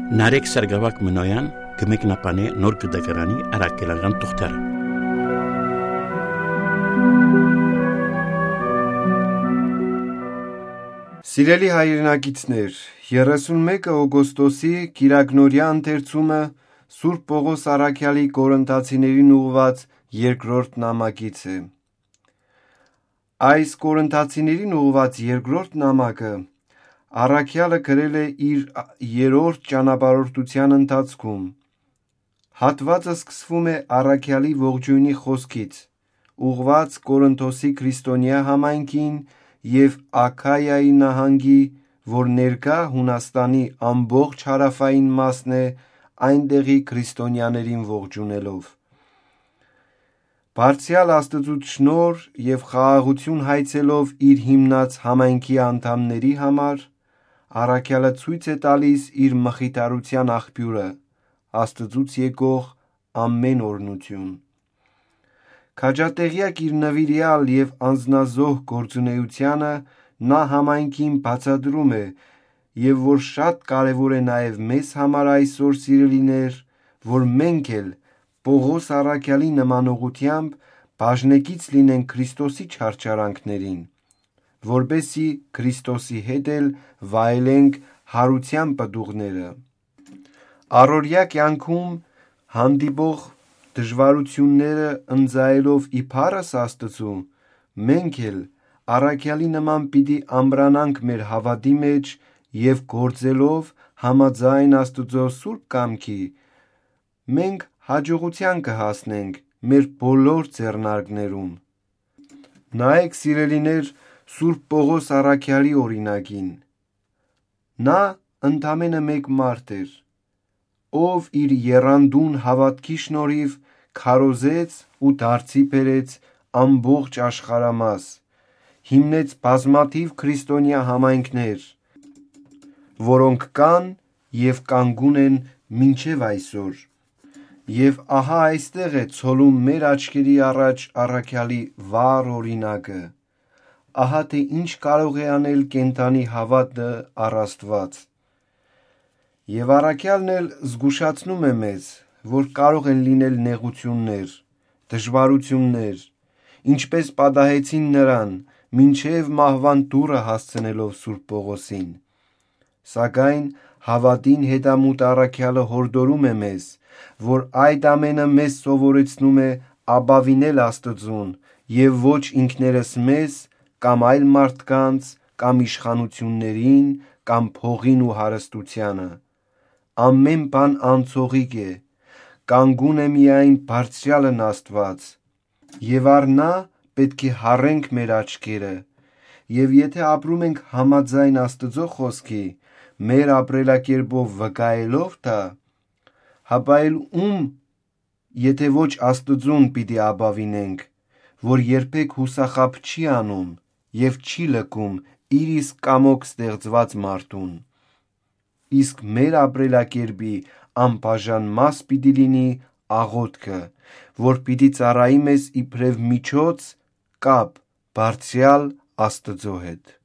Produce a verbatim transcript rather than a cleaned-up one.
Նարեկ Սարգսակ Մնոյան կմեկնաբանի նոր գդակարանի առաքելական թղթերը։ Սիրելի հայրենակիցներ, երեսունմեկը օգոստոսի Կիրակնորյա ընթերցումը Սուրբ Պողոս Առաքյալի Կորինթացիներին ուղղված երկրորդ նամակից է։ Այս Կորինթացիներին ուղղված երկրորդ նամակը Առաքյալը գրել է իր երրորդ ճանապարհորդության ընթացքում։ Հատվածը սկսվում է Առաքյալի ողջույնի խոսքից, ուղղված Կորինթոսի քրիստոնյա համայնքին և Աքայայի նահանգի, որ ներկա Հունաստանի ամբողջ հարավային մասն է, այնտեղի քրիստոնյաներին ողջունելով։ Բարձրյալ Աստծուց շնորհ և խաղաղություն հայցելով իր հիմնած համայնքի անդամների համար, Առաքյալը ցույց է տալիս իր մխիթարության աղբյուրը, Աստծուց եկող ամեն օրհնություն։ Քաջատեղյակ իր նվիրյալ և անձնազոհ գործունեությանը նա համայնքին բացատրում է, և որ շատ կարևոր է նաև մեզ համար այսօր, սիրելիներ, որ մենք էլ Պողոս առաքյալի նմանողությամբ բաժնեկից լինենք Քրիստոսի չարչարանքներին, որպեսզի Քրիստոսի հետ էլ վայելենք հարության պտուղները։ Առօրյա կյանքում հանդիպող դժվարությունները ընձայելով իբարս Աստծու, մենք էլ առաքյալի նման պիտի ամրանանք մեր հավատի մեջ և գործելով համաձայն Աստծո սուրբ կամքի, մենք հաջողության կհասնենք մեր բոլոր ձեռնարկներում։ Նայեք, սիրելիներ, Սուրբ Պողոս առաքյալի օրինակին։ Նա ընդամենը մեկ մարդ էր, ով իր եռանդուն հավատքի շնորհիվ քարոզեց ու դարձի բերեց ամբողջ աշխարհամաս, հիմնեց բազմաթիվ քրիստոնյա համայնքներ, որոնք կան և կանգուն են մինչև այսօր։ Եվ ահա այստեղ է ցոլում մեր աչքերի առաջ առաքյալի վառ օրինակը։ Ահա թե ինչ կարող է անել կենդանի հավատը առ Աստված։ Եվ առաքյալն էլ զգուշացնում է մեզ, որ կարող են լինել նեղություններ, դժվարություններ, ինչպես պատահեցին նրան, մինչև մահվան դուռը հասցնելով Սուրբ Պողոսին։ Սակայն հավատին հետամուտ առաքյալը հորդորում է մեզ, որ այդ ամենը մեզ սովորեցնում է ապավինել Աստծուն և ոչ ինքներս մեզ, կամ այլ մարդկանց, կամ իշխանություններին, կամ փողին ու հարստությանը։ Ամեն բան անցողիկ է, կանգուն է միայն Բարձրյալն Աստված, և առ նա պետք է հառենք մեր աչքերը, և եթե ապրում ենք համաձայն Աստծո խոսքի, մեր ապրելակերպով վկայելով դա, հապա էլ ում, եթե ոչ Աստծուն պիտի ապավինենք, որ երբեք հուսախաբ չի անում և չի լքում իր իսկ կամոք ստեղծված մարդուն։ Իսկ մեր ապրելակերպի անբաժան մաս պիտի լինի աղոթքը, որ պիտի ծառայի մեզ իբրև միջոց կապ Բարձրյալ Աստծո հետ։